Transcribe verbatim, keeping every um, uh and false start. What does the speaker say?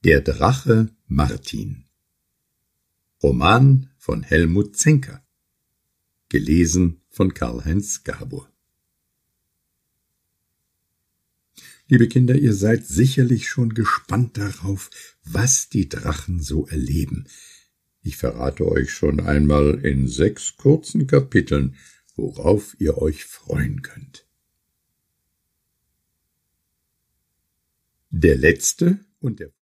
Der Drache Martin. Roman von Helmut Zenker. Gelesen von Karl-Heinz Gabor. Liebe Kinder, ihr seid sicherlich schon gespannt darauf, was die Drachen so erleben. Ich verrate euch schon einmal in sechs kurzen Kapiteln, worauf ihr euch freuen könnt. Der letzte und der